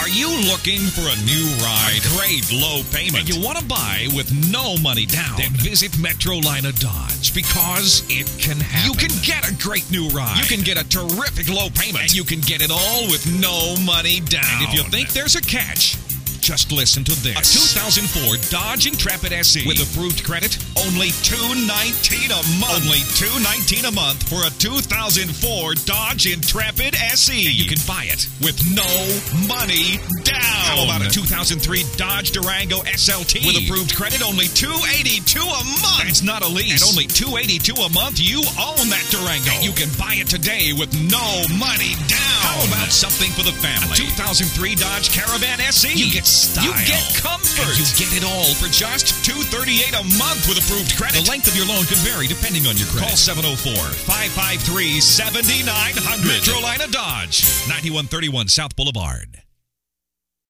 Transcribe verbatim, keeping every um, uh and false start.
Are you looking for a new ride? A great low payment. And you want to buy with no money down? Then visit Metrolina Dodge, because it can happen. You can get a great new ride. You can get a terrific low payment. And you can get it all with no money down. And if you think there's a catch, just listen to this. A two thousand four Dodge Intrepid S E with approved credit, only two hundred nineteen dollars a month. Only two hundred nineteen dollars a month for a two thousand four Dodge Intrepid S E. And you can buy it with no money down. How about a two thousand three Dodge Durango S L T with approved credit, only two hundred eighty-two dollars a month. That's not a lease. At only two hundred eighty-two dollars a month, you own that Durango. And you can buy it today with no money down. How about something for the family? A two thousand three Dodge Caravan S E. You get style. You get comfort. And you get it all for just two hundred thirty-eight dollars a month with approved credit. The length of your loan can vary depending on your credit. Call seven oh four, five five three, seven nine zero zero. Metrolina Dodge, ninety-one thirty-one South Boulevard.